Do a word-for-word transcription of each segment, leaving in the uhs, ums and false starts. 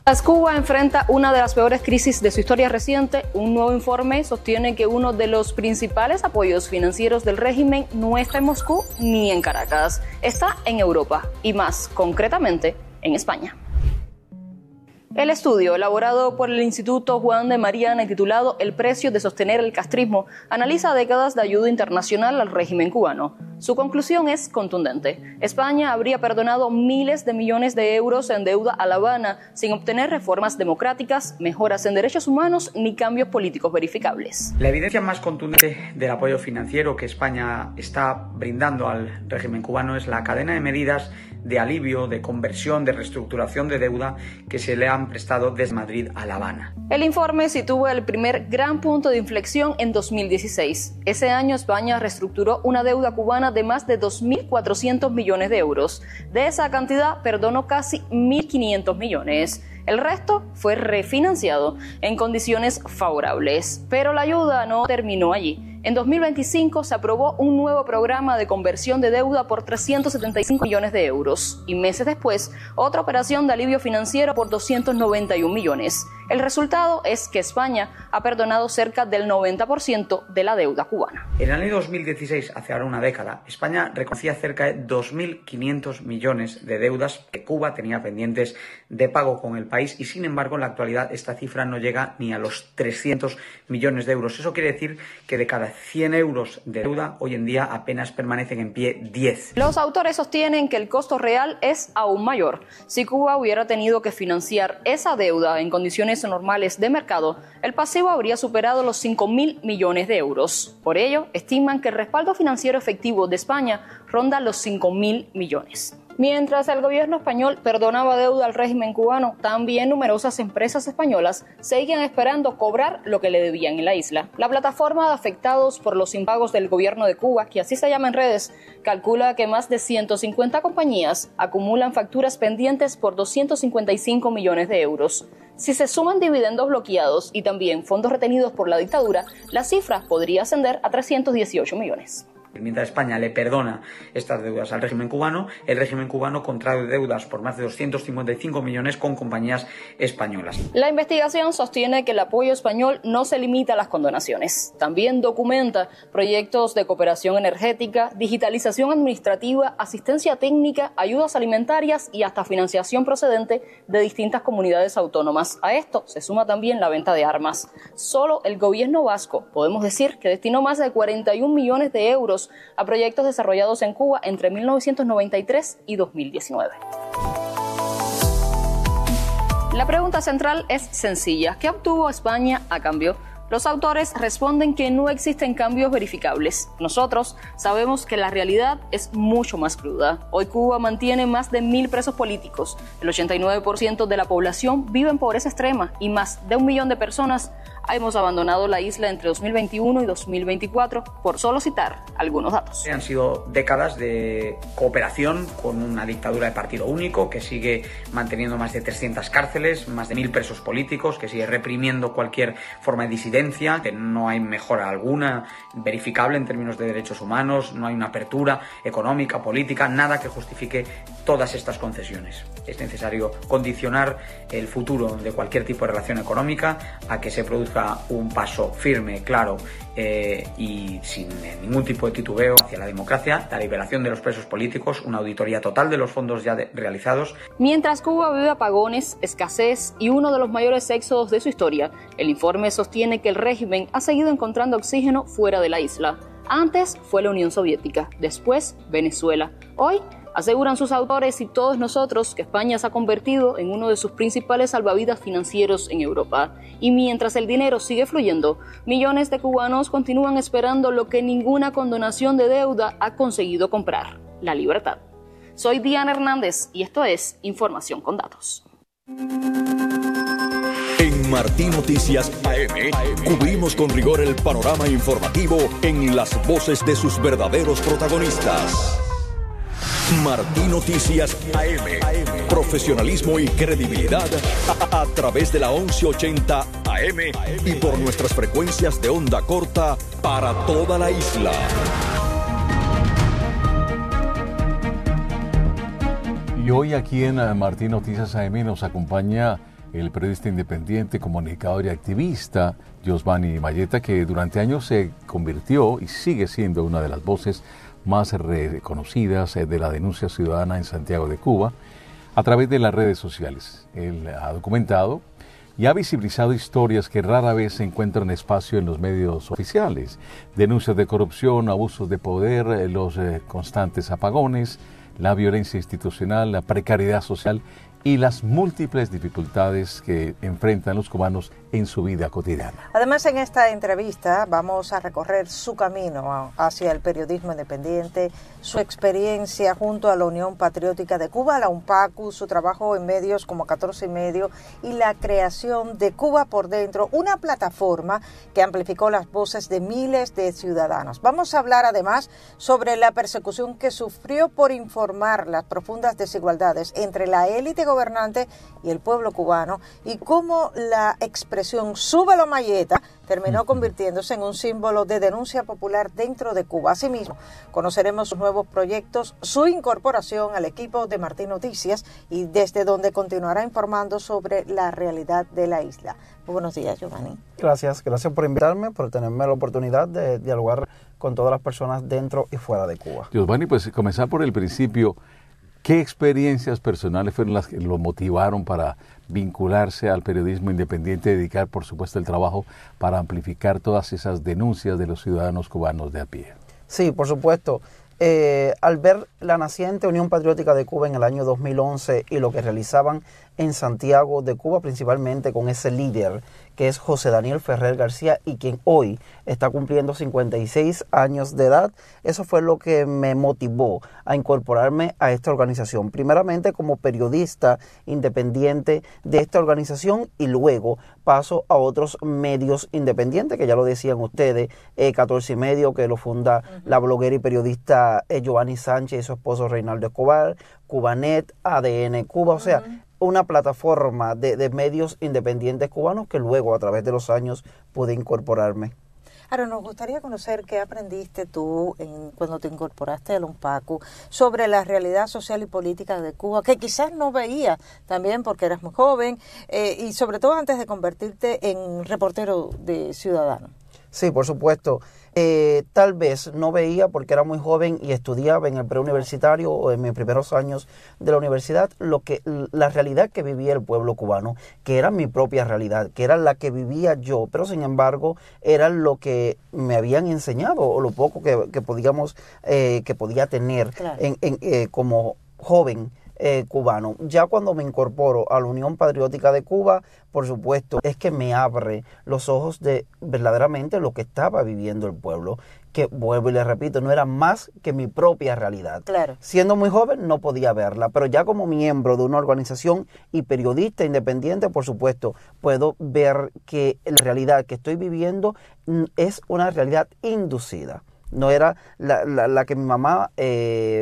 Cuba enfrenta una de las peores crisis de su historia reciente. Un nuevo informe sostiene que uno de los principales apoyos financieros del régimen no está en Moscú ni en Caracas, está en Europa y más concretamente en España. El estudio, elaborado por el Instituto Juan de Mariana y titulado El precio de sostener el castrismo, analiza décadas de ayuda internacional al régimen cubano. Su conclusión es contundente. España habría perdonado miles de millones de euros en deuda a La Habana sin obtener reformas democráticas, mejoras en derechos humanos ni cambios políticos verificables. La evidencia más contundente del apoyo financiero que España está brindando al régimen cubano es la cadena de medidas de alivio, de conversión, de reestructuración de deuda que se le han prestado desde Madrid a La Habana. El informe sitúa el primer gran punto de inflexión en dos mil dieciséis. Ese año España reestructuró una deuda cubana de más de dos mil cuatrocientos millones de euros. De esa cantidad perdonó casi mil quinientos millones. El resto fue refinanciado en condiciones favorables. Pero la ayuda no terminó allí. En dos mil veinticinco se aprobó un nuevo programa de conversión de deuda por trescientos setenta y cinco millones de euros y meses después otra operación de alivio financiero por doscientos noventa y un millones. El resultado es que España ha perdonado cerca del noventa por ciento de la deuda cubana. En el año dos mil dieciséis, hace ahora una década, España reconocía cerca de dos mil quinientos millones de deudas que Cuba tenía pendientes de pago con el país y sin embargo en la actualidad esta cifra no llega ni a los trescientos millones de euros. Eso quiere decir que de cada cien euros de deuda, hoy en día apenas permanecen en pie diez. Los autores sostienen que el costo real es aún mayor. Si Cuba hubiera tenido que financiar esa deuda en condiciones normales de mercado, el pasivo habría superado los cinco mil millones de euros. Por ello, estiman que el respaldo financiero efectivo de España ronda los cinco mil millones. Mientras el gobierno español perdonaba deuda al régimen cubano, también numerosas empresas españolas seguían esperando cobrar lo que le debían en la isla. La plataforma de afectados por los impagos del gobierno de Cuba, que así se llama en redes, calcula que más de ciento cincuenta compañías acumulan facturas pendientes por doscientos cincuenta y cinco millones de euros. Si se suman dividendos bloqueados y también fondos retenidos por la dictadura, la cifra podría ascender a trescientos dieciocho millones. Mientras España le perdona estas deudas al régimen cubano, el régimen cubano contrae deudas por más de doscientos cincuenta y cinco millones con compañías españolas. La investigación sostiene que el apoyo español no se limita a las condonaciones. También documenta proyectos de cooperación energética, digitalización administrativa, asistencia técnica, ayudas alimentarias y hasta financiación procedente de distintas comunidades autónomas. A esto se suma también la venta de armas. Solo el gobierno vasco, podemos decir, que destinó más de cuarenta y un millones de euros a proyectos desarrollados en Cuba entre mil novecientos noventa y tres y dos mil diecinueve. La pregunta central es sencilla. ¿Qué obtuvo España a cambio? Los autores responden que no existen cambios verificables. Nosotros sabemos que la realidad es mucho más cruda. Hoy Cuba mantiene más de mil presos políticos. El ochenta y nueve por ciento de la población vive en pobreza extrema y más de un millón de personas hemos abandonado la isla entre dos mil veintiuno y dos mil veinticuatro, por solo citar algunos datos. Han sido décadas de cooperación con una dictadura de partido único que sigue manteniendo más de trescientas cárceles, más de mil presos políticos, que sigue reprimiendo cualquier forma de disidencia, que no hay mejora alguna verificable en términos de derechos humanos, no hay una apertura económica, política, nada que justifique todas estas concesiones. Es necesario condicionar el futuro de cualquier tipo de relación económica a que se produzca un paso firme, claro eh, y sin ningún tipo de titubeo hacia la democracia, la liberación de los presos políticos, una auditoría total de los fondos ya de, realizados. Mientras Cuba vive apagones, escasez y uno de los mayores éxodos de su historia, el informe sostiene que el régimen ha seguido encontrando oxígeno fuera de la isla. Antes fue la Unión Soviética, después Venezuela. Hoy aseguran sus autores y todos nosotros que España se ha convertido en uno de sus principales salvavidas financieros en Europa. Y mientras el dinero sigue fluyendo, millones de cubanos continúan esperando lo que ninguna condonación de deuda ha conseguido comprar: la libertad. Soy Diana Hernández y esto es Información con Datos. En Martí Noticias A M cubrimos con rigor el panorama informativo en las voces de sus verdaderos protagonistas. Martí Noticias A M, profesionalismo y credibilidad a, a través de la once ochenta A M y por nuestras frecuencias de onda corta para toda la isla. Y hoy aquí en Martí Noticias A M nos acompaña el periodista independiente, comunicador y activista Yosvani Mayeta, que durante años se convirtió y sigue siendo una de las voces más reconocidas de la denuncia ciudadana en Santiago de Cuba a través de las redes sociales. Él ha documentado y ha visibilizado historias que rara vez se encuentran espacio en los medios oficiales. Denuncias de corrupción, abusos de poder, los eh, constantes apagones, la violencia institucional, la precariedad social y las múltiples dificultades que enfrentan los cubanos en su vida cotidiana. Además, en esta entrevista vamos a recorrer su camino hacia el periodismo independiente, su experiencia junto a la Unión Patriótica de Cuba, la UNPACU, su trabajo en medios como catorce y medio y la creación de Cuba por Dentro, una plataforma que amplificó las voces de miles de ciudadanos. Vamos a hablar además sobre la persecución que sufrió por informar las profundas desigualdades entre la élite gobernante y el pueblo cubano y cómo la expresión "súbelo Mayeta" terminó convirtiéndose en un símbolo de denuncia popular dentro de Cuba. Asimismo, conoceremos sus nuevos proyectos, su incorporación al equipo de Martín Noticias y desde donde continuará informando sobre la realidad de la isla. Muy buenos días, Yosvani. Gracias, gracias por invitarme, por tenerme la oportunidad de dialogar con todas las personas dentro y fuera de Cuba. Yosvani, pues comenzar por el principio. ¿Qué experiencias personales fueron las que lo motivaron para vincularse al periodismo independiente y dedicar, por supuesto, el trabajo para amplificar todas esas denuncias de los ciudadanos cubanos de a pie? Sí, por supuesto. Eh, al ver la naciente Unión Patriótica de Cuba en el año dos mil once y lo que realizaban en Santiago de Cuba, principalmente con ese líder que es José Daniel Ferrer García y quien hoy está cumpliendo cincuenta y seis años de edad, eso fue lo que me motivó a incorporarme a esta organización, primeramente como periodista independiente de esta organización y luego paso a otros medios independientes, que ya lo decían ustedes, eh, catorce y medio, que lo funda uh-huh. la bloguera y periodista eh, Giovanni Sánchez y su esposo Reinaldo Escobar, Cubanet, A D N Cuba, o sea, uh-huh. una plataforma de, de medios independientes cubanos que luego a través de los años pude incorporarme. Ahora, nos gustaría conocer qué aprendiste tú en, cuando te incorporaste al UNPACU sobre la realidad social y política de Cuba, que quizás no veías también porque eras muy joven eh, y sobre todo antes de convertirte en reportero de Ciudadano. Sí, por supuesto. Eh, tal vez no veía porque era muy joven y estudiaba en el preuniversitario o en mis primeros años de la universidad lo que la realidad que vivía el pueblo cubano, que era mi propia realidad, que era la que vivía yo, pero sin embargo era lo que me habían enseñado o lo poco que, que podíamos eh, que podía tener claro. en, en, eh, como joven. Eh, cubano. Ya cuando me incorporo a la Unión Patriótica de Cuba, por supuesto, es que me abre los ojos de verdaderamente lo que estaba viviendo el pueblo, que vuelvo y le repito, no era más que mi propia realidad. Claro. Siendo muy joven no podía verla, pero ya como miembro de una organización y periodista independiente, por supuesto, puedo ver que la realidad que estoy viviendo es una realidad inducida. No era la, la, la que mi mamá eh,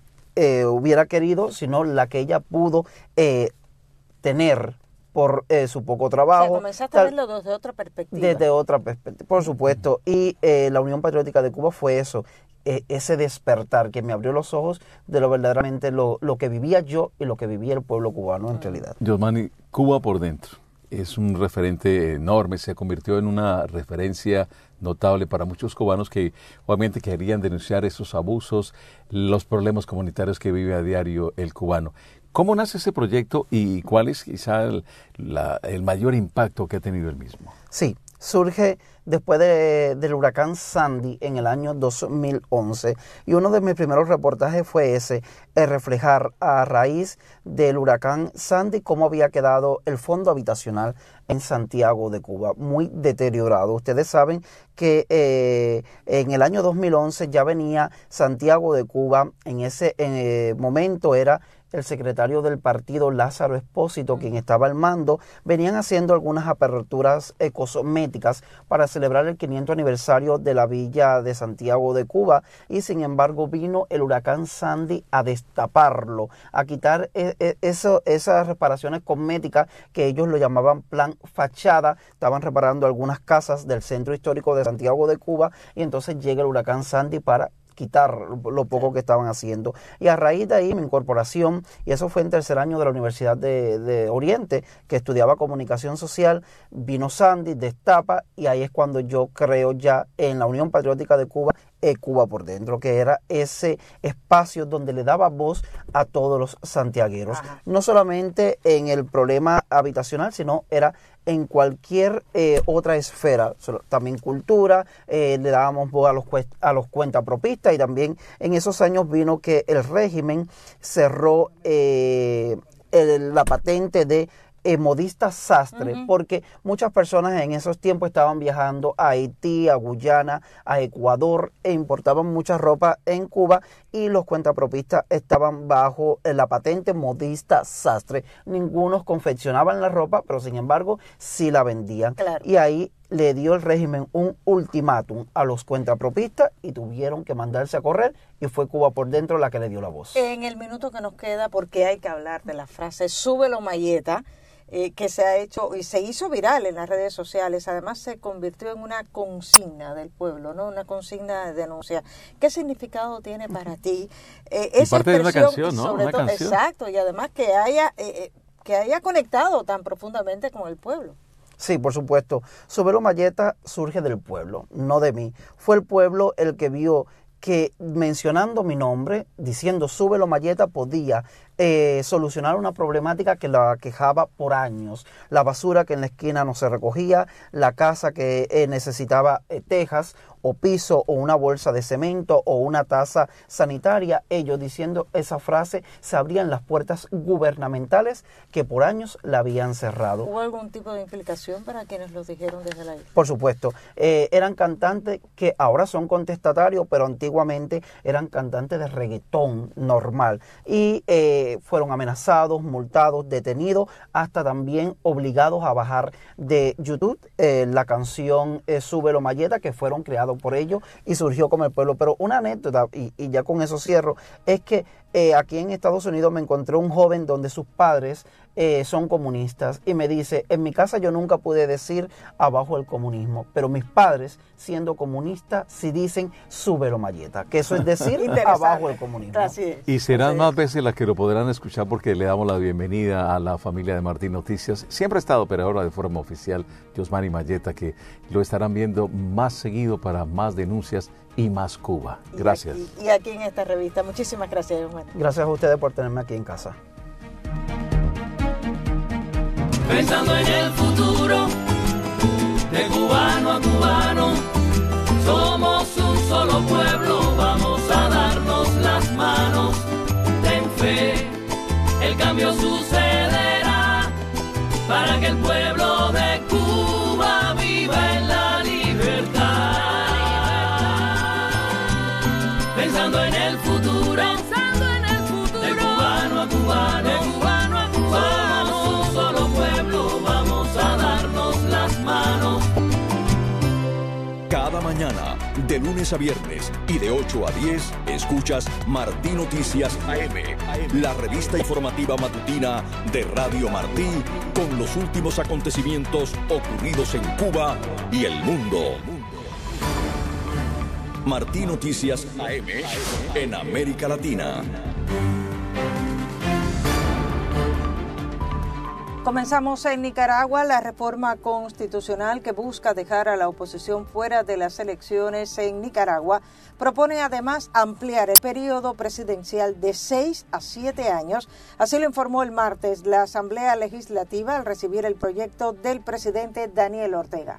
Eh, hubiera querido, sino la que ella pudo eh, tener por eh, su poco trabajo. O sea, comenzaste tal, a verlo desde otra perspectiva. Desde otra perspectiva, por supuesto. Y eh, la Unión Patriótica de Cuba fue eso, eh, ese despertar que me abrió los ojos de lo verdaderamente lo, lo que vivía yo y lo que vivía el pueblo cubano en realidad. Yosvani, Cuba por Dentro es un referente enorme, se convirtió en una referencia notable para muchos cubanos que obviamente querían denunciar esos abusos, los problemas comunitarios que vive a diario el cubano. ¿Cómo nace ese proyecto y cuál es quizá el, la, el mayor impacto que ha tenido el mismo? Sí, surge después de, del huracán Sandy en el año dos mil once y uno de mis primeros reportajes fue ese, el reflejar a raíz del huracán Sandy cómo había quedado el fondo habitacional en Santiago de Cuba, muy deteriorado. Ustedes saben que eh, en el año dos mil once ya venía Santiago de Cuba, en ese eh, momento era el secretario del partido Lázaro Espósito, quien estaba al mando, venían haciendo algunas aperturas eh, cosméticas para celebrar el quinientos aniversario de la villa de Santiago de Cuba y sin embargo vino el huracán Sandy a destaparlo, a quitar eh, eh, eso, esas reparaciones cosméticas que ellos lo llamaban plan fachada, estaban reparando algunas casas del centro histórico de Santiago de Cuba y entonces llega el huracán Sandy para quitar lo poco que estaban haciendo. Y a raíz de ahí mi incorporación, y eso fue en tercer año de la Universidad de, de Oriente, que estudiaba comunicación social, vino Sandy, destapa, y ahí es cuando yo creo ya en la Unión Patriótica de Cuba, eh, Cuba por Dentro, que era ese espacio donde le daba voz a todos los santiagueros. Ajá. No solamente en el problema habitacional, sino era en cualquier eh, otra esfera, también cultura, eh, le dábamos voz a los, a los cuentapropistas, y también en esos años vino que el régimen cerró eh, el, la patente de Eh, modista sastre, uh-huh. porque muchas personas en esos tiempos estaban viajando a Haití, a Guyana, a Ecuador, e importaban mucha ropa en Cuba, y los cuentapropistas estaban bajo eh, la patente modista sastre. Ningunos confeccionaban la ropa, pero sin embargo sí la vendían. Claro. Y ahí le dio el régimen un ultimátum a los cuentapropistas y tuvieron que mandarse a correr, y fue Cuba por Dentro la que le dio la voz. En el minuto que nos queda, porque hay que hablar de la frase "súbelo Mayeta", Eh, que se ha hecho y se hizo viral en las redes sociales, además se convirtió en una consigna del pueblo, ¿no? Una consigna de denuncia. ¿Qué significado tiene para ti eh, esa parte de una canción, ¿no? Sobre una todo, canción. Exacto, y además que haya eh, que haya conectado tan profundamente con el pueblo. Sí, por supuesto. Súbelo Mayeta surge del pueblo, no de mí. Fue el pueblo el que vio que mencionando mi nombre, diciendo "súbelo Mayeta", podía eh, solucionar una problemática que la aquejaba por años. La basura que en la esquina no se recogía, la casa que eh, necesitaba eh, tejas o piso o una bolsa de cemento o una taza sanitaria. Ellos diciendo esa frase se abrían las puertas gubernamentales que por años la habían cerrado. ¿Hubo algún tipo de implicación para quienes lo dijeron desde la isla? Por supuesto. Eh, eran cantantes que ahora son contestatarios, pero antiguamente eran cantantes de reggaetón normal. Y eh, fueron amenazados, multados, detenidos, hasta también obligados a bajar de YouTube eh, la canción eh, "Súbelo Mayeta", que fueron creados por ellos y surgió como el pueblo. Pero una anécdota, y, y ya con eso cierro, es que eh, aquí en Estados Unidos me encontré un joven donde sus padres eh, son comunistas, y me dice: en mi casa yo nunca pude decir "abajo el comunismo", pero mis padres, siendo comunistas, sí dicen "súbelo Mayeta", que eso es decir abajo el comunismo. Así es. Y serán Así más es. veces las que lo podrán escuchar, porque le damos la bienvenida a la familia de Martín Noticias. Siempre ha estado, pero ahora de forma oficial, Yosmani Mayeta, que lo estarán viendo más seguido para más denuncias y más Cuba. Gracias. Y aquí, y aquí en esta revista. Muchísimas gracias, Yosmani. Gracias a ustedes por tenerme aquí en casa. Pensando en el futuro, de cubano a cubano, somos un solo pueblo, vamos a darnos las manos. Ten fe, el cambio sucederá, para que el pueblo de Cuba viva en la libertad. Pensando en el futuro, pensando en el futuro, de cubano a cubano, de cubano a cubano, somos un solo pueblo, vamos a darnos las manos. Cada mañana, de lunes a viernes y de ocho a diez, escuchas Martín Noticias A M, la revista informativa matutina de Radio Martí, con los últimos acontecimientos ocurridos en Cuba y el mundo. Martín Noticias A M en América Latina. Comenzamos en Nicaragua. La reforma constitucional que busca dejar a la oposición fuera de las elecciones en Nicaragua propone además ampliar el periodo presidencial de seis a siete años. Así lo informó el martes la Asamblea Legislativa al recibir el proyecto del presidente Daniel Ortega.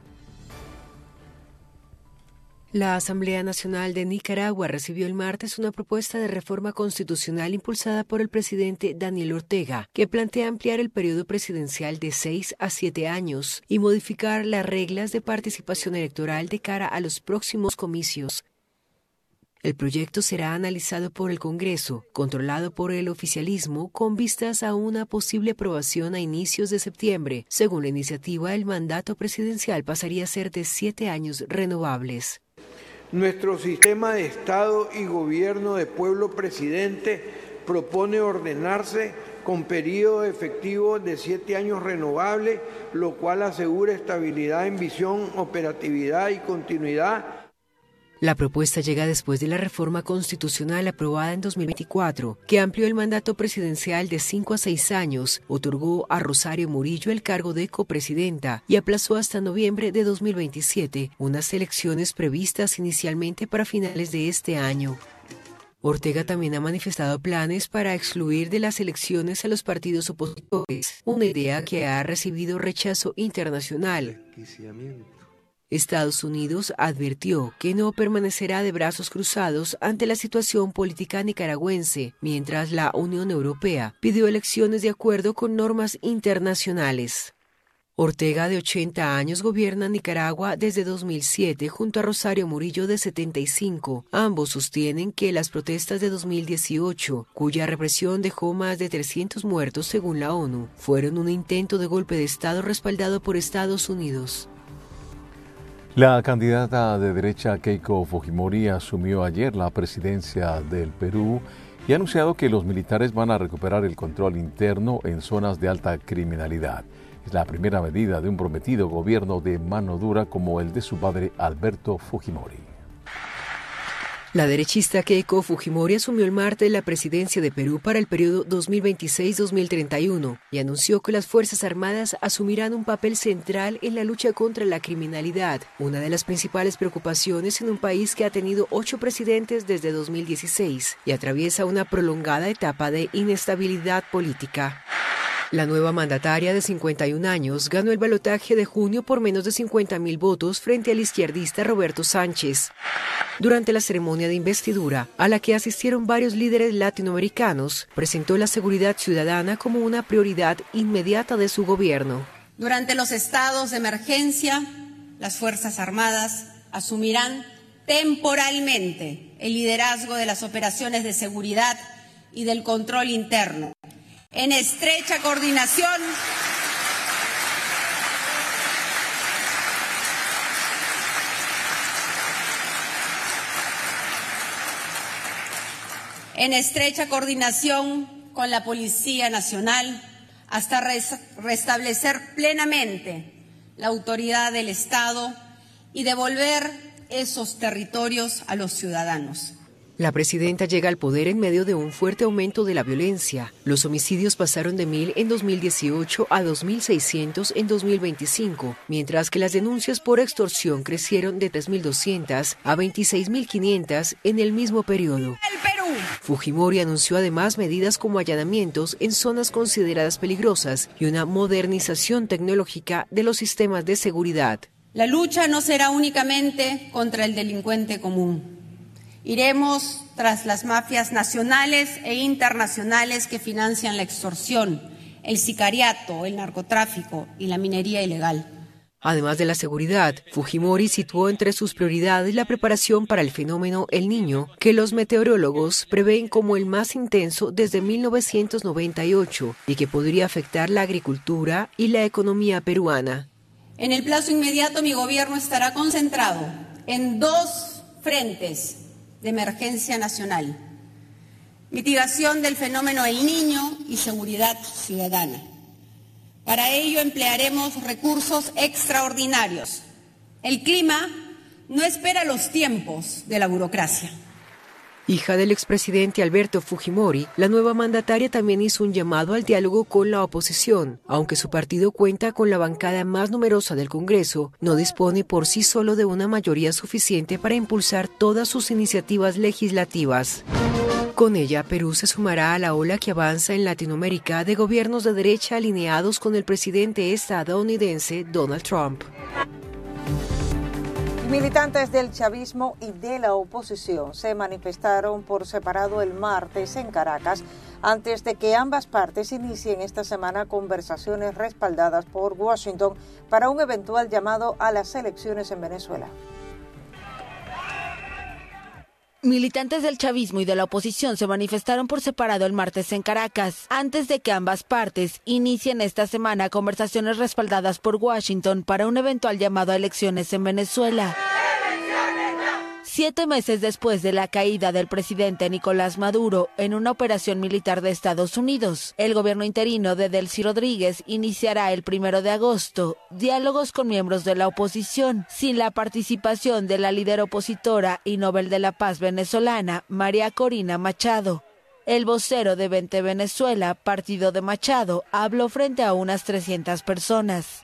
La Asamblea Nacional de Nicaragua recibió el martes una propuesta de reforma constitucional impulsada por el presidente Daniel Ortega, que plantea ampliar el periodo presidencial de seis a siete años y modificar las reglas de participación electoral de cara a los próximos comicios. El proyecto será analizado por el Congreso, controlado por el oficialismo, con vistas a una posible aprobación a inicios de septiembre. Según la iniciativa, el mandato presidencial pasaría a ser de siete años renovables. Nuestro sistema de Estado y gobierno de pueblo presidente propone ordenarse con periodo efectivo de siete años renovables, lo cual asegura estabilidad en visión, operatividad y continuidad. La propuesta llega después de la reforma constitucional aprobada en dos mil veinticuatro, que amplió el mandato presidencial de cinco a seis años, otorgó a Rosario Murillo el cargo de copresidenta y aplazó hasta noviembre de dos mil veintisiete unas elecciones previstas inicialmente para finales de este año. Ortega también ha manifestado planes para excluir de las elecciones a los partidos opositores, una idea que ha recibido rechazo internacional. Estados Unidos advirtió que no permanecerá de brazos cruzados ante la situación política nicaragüense, mientras la Unión Europea pidió elecciones de acuerdo con normas internacionales. Ortega, de ochenta años, gobierna Nicaragua desde dos mil siete junto a Rosario Murillo, de setenta y cinco. Ambos sostienen que las protestas de dos mil dieciocho, cuya represión dejó más de trescientos muertos según la ONU, fueron un intento de golpe de Estado respaldado por Estados Unidos. La candidata de derecha Keiko Fujimori asumió ayer la presidencia del Perú y ha anunciado que los militares van a recuperar el control interno en zonas de alta criminalidad. Es la primera medida de un prometido gobierno de mano dura como el de su padre Alberto Fujimori. La derechista Keiko Fujimori asumió el martes la presidencia de Perú para el periodo dos mil veintiséis a dos mil treinta y uno y anunció que las Fuerzas Armadas asumirán un papel central en la lucha contra la criminalidad, una de las principales preocupaciones en un país que ha tenido ocho presidentes desde dos mil dieciséis y atraviesa una prolongada etapa de inestabilidad política. La nueva mandataria de cincuenta y un años ganó el balotaje de junio por menos de cincuenta mil votos frente al izquierdista Roberto Sánchez. Durante la ceremonia de investidura, a la que asistieron varios líderes latinoamericanos, presentó la seguridad ciudadana como una prioridad inmediata de su gobierno. Durante los estados de emergencia, las Fuerzas Armadas asumirán temporalmente el liderazgo de las operaciones de seguridad y del control interno, en estrecha coordinación en estrecha coordinación con la Policía Nacional hasta res- restablecer plenamente la autoridad del Estado y devolver esos territorios a los ciudadanos. La presidenta llega al poder en medio de un fuerte aumento de la violencia. Los homicidios pasaron de mil en dos mil dieciocho a dos mil seiscientos en dos mil veinticinco, mientras que las denuncias por extorsión crecieron de tres mil doscientas a veintiséis mil quinientas en el mismo periodo. El Perú. Fujimori anunció además medidas como allanamientos en zonas consideradas peligrosas y una modernización tecnológica de los sistemas de seguridad. La lucha no será únicamente contra el delincuente común. Iremos tras las mafias nacionales e internacionales que financian la extorsión, el sicariato, el narcotráfico y la minería ilegal. Además de la seguridad, Fujimori situó entre sus prioridades la preparación para el fenómeno El Niño, que los meteorólogos prevén como el más intenso desde mil novecientos noventa y ocho y que podría afectar la agricultura y la economía peruana. En el plazo inmediato, mi gobierno estará concentrado en dos frentes de emergencia nacional: mitigación del fenómeno El Niño y seguridad ciudadana. Para ello emplearemos recursos extraordinarios. El clima no espera los tiempos de la burocracia. Hija del expresidente Alberto Fujimori, la nueva mandataria también hizo un llamado al diálogo con la oposición. Aunque su partido cuenta con la bancada más numerosa del Congreso, no dispone por sí solo de una mayoría suficiente para impulsar todas sus iniciativas legislativas. Con ella, Perú se sumará a la ola que avanza en Latinoamérica de gobiernos de derecha alineados con el presidente estadounidense Donald Trump. Militantes del chavismo y de la oposición se manifestaron por separado el martes en Caracas antes de que ambas partes inicien esta semana conversaciones respaldadas por Washington para un eventual llamado a las elecciones en Venezuela. Militantes del chavismo y de la oposición se manifestaron por separado el martes en Caracas, antes de que ambas partes inicien esta semana conversaciones respaldadas por Washington para un eventual llamado a elecciones en Venezuela. Siete meses después de la caída del presidente Nicolás Maduro en una operación militar de Estados Unidos, el gobierno interino de Delcy Rodríguez iniciará el primero de agosto diálogos con miembros de la oposición, sin la participación de la líder opositora y Nobel de la Paz venezolana, María Corina Machado. El vocero de Vente Venezuela, partido de Machado, habló frente a unas trescientas personas.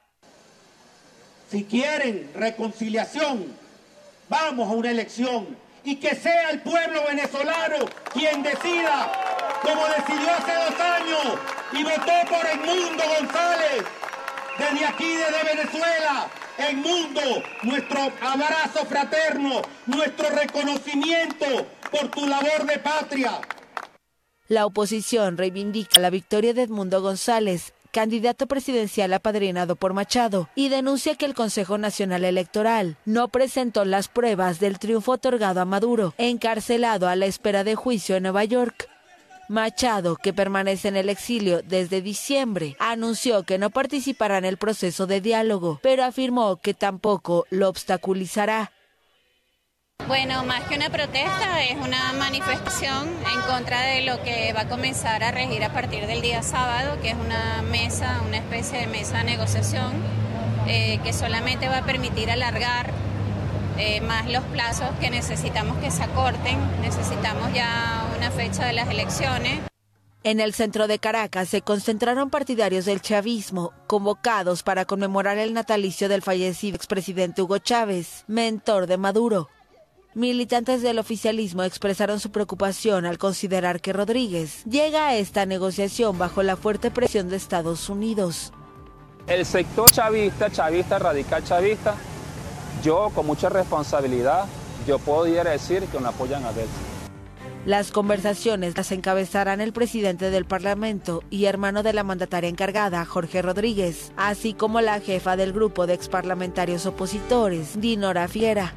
Si quieren reconciliación, vamos a una elección y que sea el pueblo venezolano quien decida, como decidió hace dos años y votó por Edmundo González. Desde aquí, desde Venezuela, Edmundo, nuestro abrazo fraterno, nuestro reconocimiento por tu labor de patria. La oposición reivindica la victoria de Edmundo González, candidato presidencial apadrinado por Machado, y denuncia que el Consejo Nacional Electoral no presentó las pruebas del triunfo otorgado a Maduro, encarcelado a la espera de juicio en Nueva York. Machado, que permanece en el exilio desde diciembre, anunció que no participará en el proceso de diálogo, pero afirmó que tampoco lo obstaculizará. Bueno, más que una protesta, es una manifestación en contra de lo que va a comenzar a regir a partir del día sábado, que es una mesa, una especie de mesa de negociación, eh, que solamente va a permitir alargar eh, más los plazos que necesitamos que se acorten. Necesitamos ya una fecha de las elecciones. En el centro de Caracas se concentraron partidarios del chavismo, convocados para conmemorar el natalicio del fallecido expresidente Hugo Chávez, mentor de Maduro. Militantes del oficialismo expresaron su preocupación al considerar que Rodríguez llega a esta negociación bajo la fuerte presión de Estados Unidos. El sector chavista, chavista, radical chavista, yo con mucha responsabilidad, yo podría decir que no apoyan a Delcy. Las conversaciones las encabezarán el presidente del Parlamento y hermano de la mandataria encargada, Jorge Rodríguez, así como la jefa del grupo de exparlamentarios opositores, Dinora Fiera.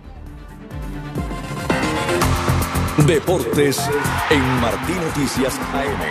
Deportes en Martín Noticias A M.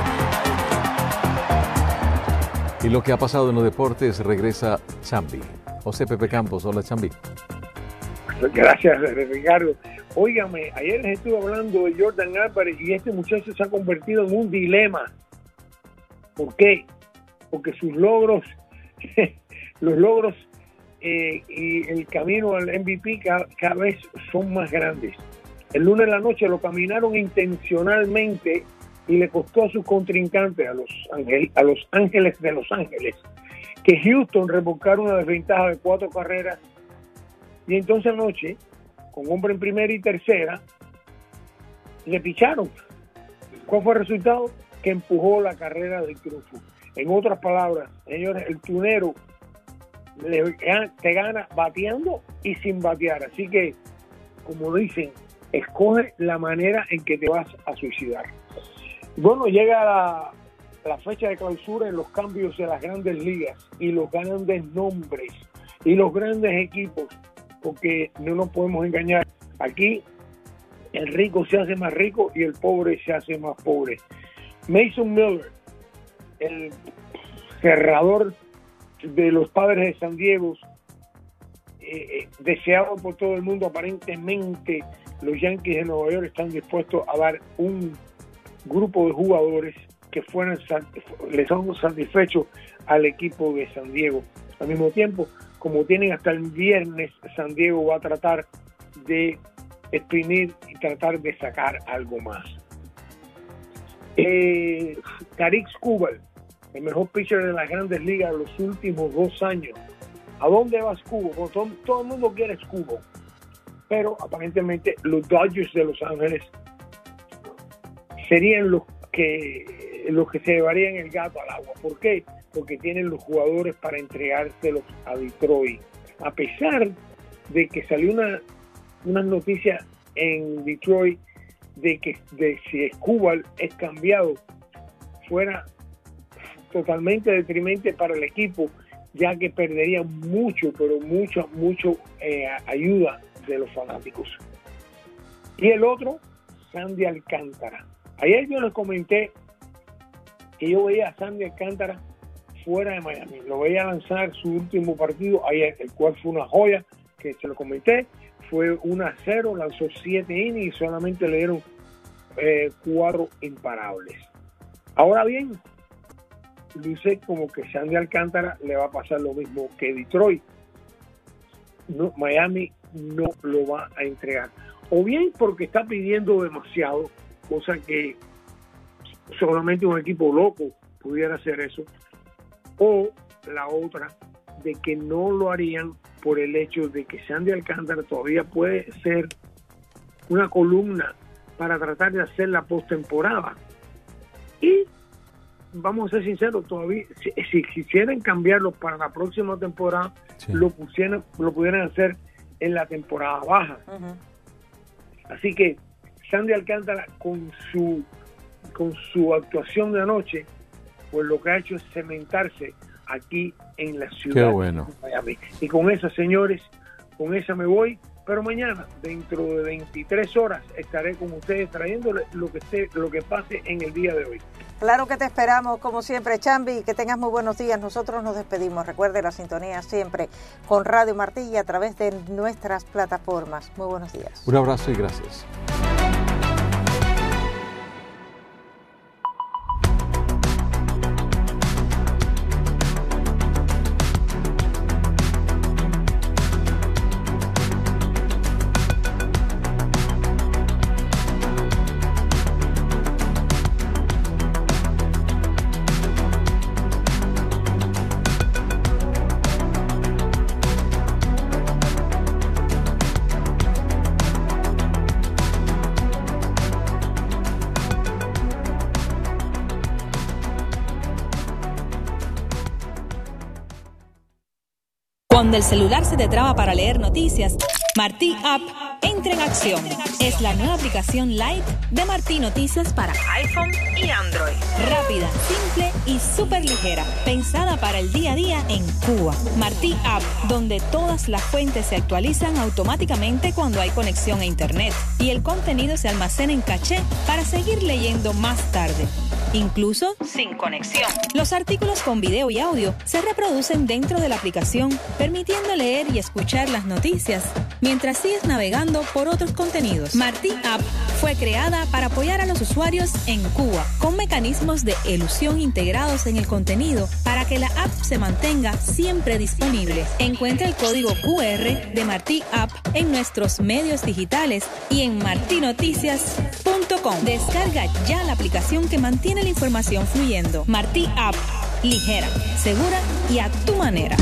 Y lo que ha pasado en los deportes, regresa Chambi. José Pepe Campos, hola Chambi. Gracias, Ricardo. Óigame, ayer les estuve hablando de Jordan Álvarez y este muchacho se ha convertido en un dilema. ¿Por qué? Porque sus logros, los logros eh, y el camino al M V P cada, cada vez son más grandes. El lunes en la noche lo caminaron intencionalmente y le costó a sus contrincantes, a los, ángel, a los Ángeles de Los Ángeles, que Houston revolcara una desventaja de cuatro carreras. Y entonces anoche, con hombre en primera y tercera, le picharon. ¿Cuál fue el resultado? Que empujó la carrera del triunfo. En otras palabras, señores, el tunero le, te gana bateando y sin batear. Así que, como dicen, escoge la manera en que te vas a suicidar. Bueno, llega la, la fecha de clausura en los cambios de las grandes ligas y los grandes nombres y los grandes equipos, porque no nos podemos engañar. Aquí el rico se hace más rico y el pobre se hace más pobre. Mason Miller, el cerrador de los Padres de San Diego, eh, deseado por todo el mundo, aparentemente los Yankees de Nueva York están dispuestos a dar un grupo de jugadores que fueran les son satisfechos al equipo de San Diego. Al mismo tiempo, como tienen hasta el viernes, San Diego va a tratar de exprimir y tratar de sacar algo más. Eh, Tarik Skubal, el mejor pitcher de las grandes ligas de los últimos dos años. ¿A dónde va Skubal? Bueno, todo, todo el mundo quiere Skubal, pero aparentemente los Dodgers de Los Ángeles serían los que los que se llevarían el gato al agua. ¿Por qué? Porque tienen los jugadores para entregárselos a Detroit. A pesar de que salió una, una noticia en Detroit de que de si Skubal es cambiado, fuera totalmente deprimente para el equipo, ya que perdería mucho, pero mucho, mucho eh, ayuda de los fanáticos. Y el otro, Sandy Alcántara. Ayer yo les comenté que yo veía a Sandy Alcántara fuera de Miami. Lo veía lanzar su último partido ayer, el cual fue una joya, que se lo comenté, fue uno a cero, lanzó siete innings y solamente le dieron eh, cuatro imparables. Ahora bien, luce como que Sandy Alcántara le va a pasar lo mismo que Detroit. No, Miami no lo va a entregar. O bien porque está pidiendo demasiado, cosa que solamente un equipo loco pudiera hacer eso, o la otra, de que no lo harían por el hecho de que Sandy Alcántara todavía puede ser una columna para tratar de hacer la postemporada. Y vamos a ser sinceros, todavía si, si quisieran cambiarlo para la próxima temporada, sí. lo pusieran, lo pudieran hacer en la temporada baja. Uh-huh. Así que Sandy Alcántara con su con su actuación de anoche, pues lo que ha hecho es cementarse aquí en la ciudad. Qué bueno. de Miami. Y con esa, señores, con esa me voy, pero mañana, dentro de veintitrés horas, estaré con ustedes trayéndole lo que esté, lo que pase en el día de hoy. Claro que te esperamos, como siempre, Chambi, que tengas muy buenos días. Nosotros nos despedimos. Recuerde la sintonía siempre con Radio Martí y a través de nuestras plataformas. Muy buenos días. Un abrazo y gracias. Cuando el celular se te traba para leer noticias, Martí App entra en acción. Es la nueva aplicación Lite de Martí Noticias para iPhone y Android. Rápida, simple y súper ligera. Pensada para el día a día en Cuba. Martí App, donde todas las fuentes se actualizan automáticamente cuando hay conexión a Internet. Y el contenido se almacena en caché para seguir leyendo más tarde. Incluso sin conexión. Los artículos con video y audio se reproducen dentro de la aplicación, permitiendo leer y escuchar las noticias mientras sigues navegando por otros contenidos. Martí App fue creada para apoyar a los usuarios en Cuba, con mecanismos de elusión integrados en el contenido para que la app se mantenga siempre disponible. Encuentra el código Q R de Martí App en nuestros medios digitales y en martí noticias punto com. Descarga ya la aplicación que mantiene la información fluyendo. Martí App, ligera, segura y a tu manera.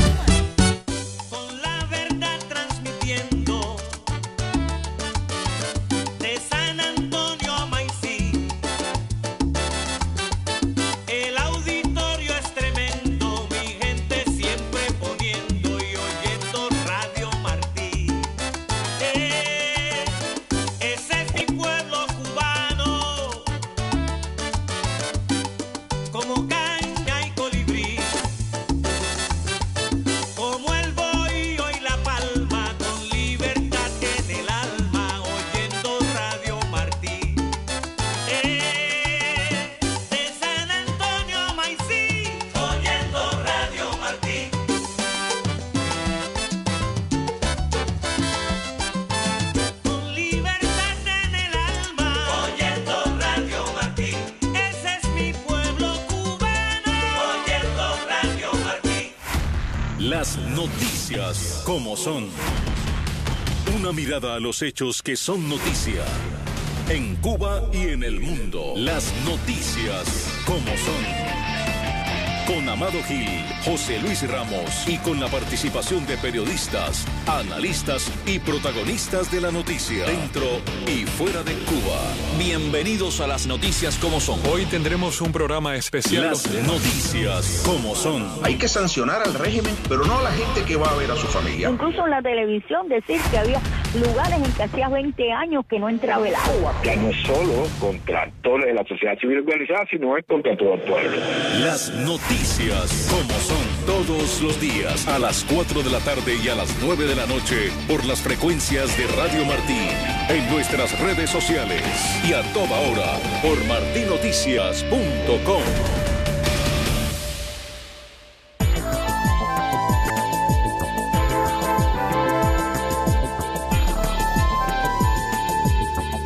Las noticias como son. Una mirada a los hechos que son noticia. En Cuba y en el mundo. Las noticias como son. Con Amado Gil, José Luis Ramos y con la participación de periodistas, analistas y protagonistas de la noticia, dentro y fuera de Cuba. Bienvenidos a las noticias como son. Hoy tendremos un programa especial. Las noticias como son. Hay que sancionar al régimen, pero no a la gente que va a ver a su familia. Incluso en la televisión decir que había lugares en que hacía veinte años que no entraba el agua. Ya no es solo contra actores de la sociedad civil organizada, sino es contra todo el pueblo. Las noticias como son, todos los días a las cuatro de la tarde y a las nueve de la noche por las frecuencias de Radio Martí, en nuestras redes sociales y a toda hora por martí noticias punto com.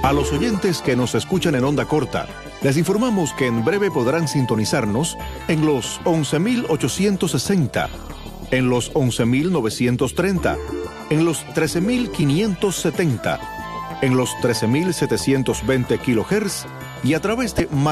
A los oyentes que nos escuchan en onda corta, les informamos que en breve podrán sintonizarnos en los once mil ochocientos sesenta, en los once mil novecientos treinta, en los trece mil quinientos setenta, en los trece mil setecientos veinte kilohertz y a través de